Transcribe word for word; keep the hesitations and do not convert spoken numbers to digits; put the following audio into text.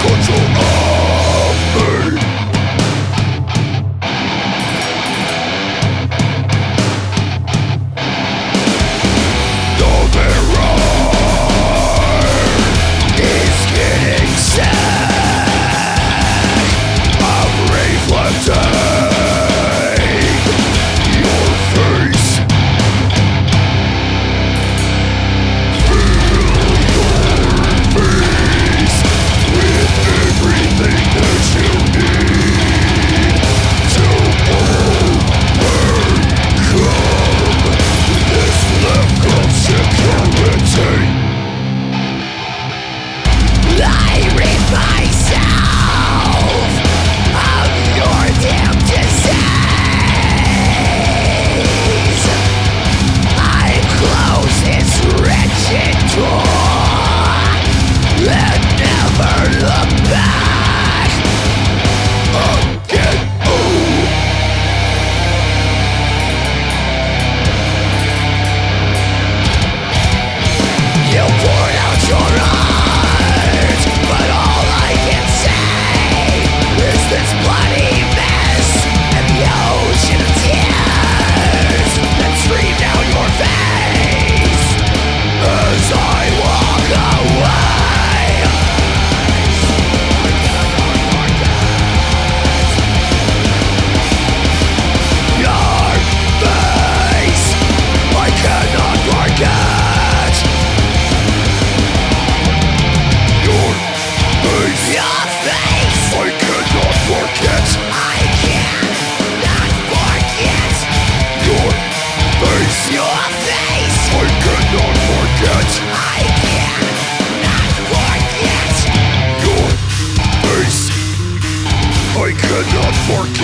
control of me. The mirror is getting sick of reflecting your face. Everything that you need to overcome this lack of security. I rid myself of your damn disease. I close this wretched door and never look back again. Oh. You poured out your heart, but all I can say is this bloody mess and the ocean of tears that stream down your face as I walk away. I cannot forget